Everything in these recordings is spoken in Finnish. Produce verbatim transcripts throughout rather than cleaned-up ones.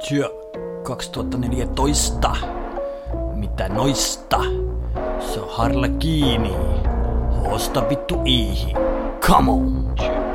Työ kaksituhattaneljätoista. Mitä noista? Se on harla kiinni. Hoosta vittu iihi. Come on.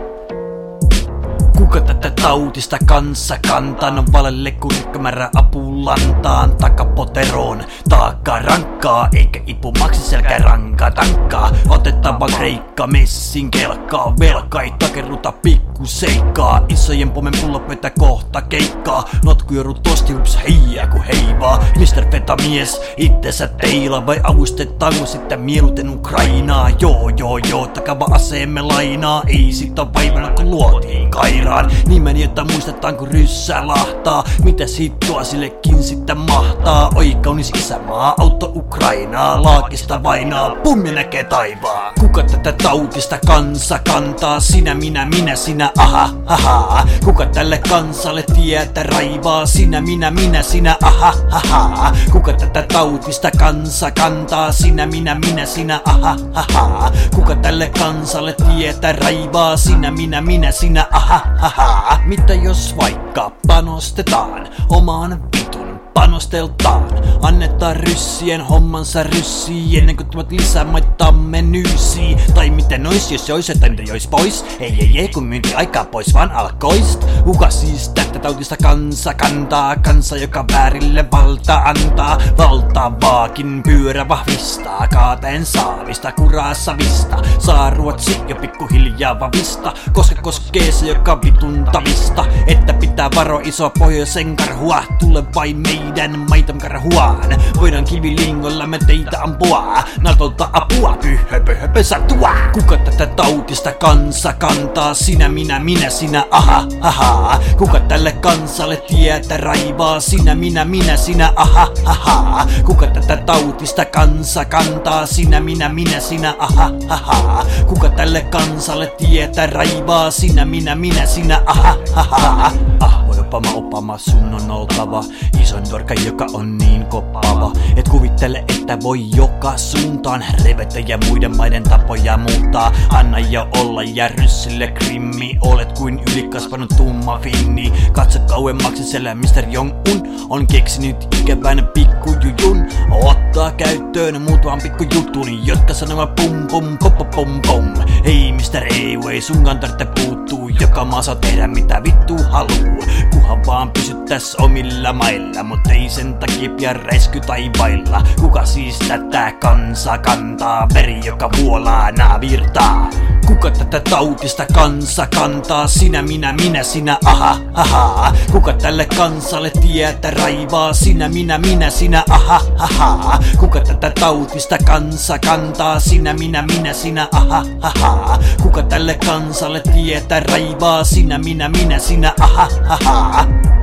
Kuka tätä tautista kanssa kantaa? No valelle kun rikkamärä apulantaan. Takapoteroon taakkaa rankkaa. Eikä ipu maksi selkä rankaa tankkaa. Otetaan vaan kreikka messin kelkaa. Velka ei takerruta pikku seikkaa. Isojen pomen pullopöitä kohta keikkaa. Notku jouduu tosti hups heijää ku heivaa. mister Feta-mies itsensä teila. Vai avustetaanko sitten mieluten Ukrainaa? Joo joo joo takava aseemme lainaa. Ei sit on vaivana kun luotiin kairaan. Nimeni jota muistetaan kun ryssää lahtaa. Mitäs hittoa sillekin sitten mahtaa? Oi kaunis isämaa auto Ukrainaa. Laakista vainaa pum ja näkee taivaa. Kuka tätä tautista kansa kantaa? Sinä minä minä sinä aha aha. Kuka tälle kansalle tietä raivaa? Sinä minä minä sinä aha aha. Kuka tätä tautista kansa kantaa? Sinä minä minä sinä aha aha. Kuka tälle kansalle tietä raivaa? Sinä minä minä sinä aha aha. Mitä jos vaikka panostetaan omaan vitun panosteltaan? Annetaan ryssien hommansa ryssiin ennen kuin tuot lisämaittamme nyysii. Tai miten ois jos jois, tai mitä jois pois? Ei ei ei kun myynti aikaa pois vaan alkoist. Kuka siis tätä tautista kansa kantaa? Kansa joka väärille valta antaa. Valtavaakin pyörä vahvistaa. Kaataen saavista kuraa savista. Saa Ruotsi jo pikkuhiljaa vavista. Koska koskee se joka vitun tavista. Että pitää varo iso pohjoisen karhua. Tule vain meidän maitam karhuaan. Voidaan kivilingolla me teitä ampua. Natolta apua pyhöpö höpö satua. Kuka tätä tautista kansa kantaa? Sinä minä minä sinä aha aha. Kuka tälle kansalle tietä raivaa? Sinä minä minä sinä aha aha. Kuka tätä tautista kansa kantaa? Sinä minä minä sinä aha aha. Kuka tälle kansalle tietä raivaa? Sinä minä minä sinä aha aha. Ah voi opama opama sun on oltava isoin dorka joka on niin koppaava. Et kuvittele että voi joka suuntaan revetä ja muiden maiden tapoja muuttaa. Anna jo olla ja ryssille krimmi. Olet kuin ylikasvanut tumma finni. Katso kauemmaksi siellä mister Jong-un on keksinyt ikävän pikkujujun. Ottaa käyttöön muutaman pikkujutun, jotka sanovat pum pum pom pom pom. Hei mister E U ei sunkaan tarvitse puuttuu. Joka maa saa tehdä mitä vittu haluu. Kuhan vaan pysyttäis omilla mailla. Mut ei sen takia pian räisky taivailla. Kuka siis tätä kansa kantaa? Veri joka vuolaana virtaa. Kuka tätä tautista kansa kantaa? Sinä minä minä sinä aha aha. Kuka tälle kansalle tietä raivaa? Sinä minä minä sinä aha aha. Kuka tätä tautista kansa kantaa? Sinä minä minä sinä aha aha. Kuka tälle kansalle tietä raivaa? Sinä minä minä sinä aha aha.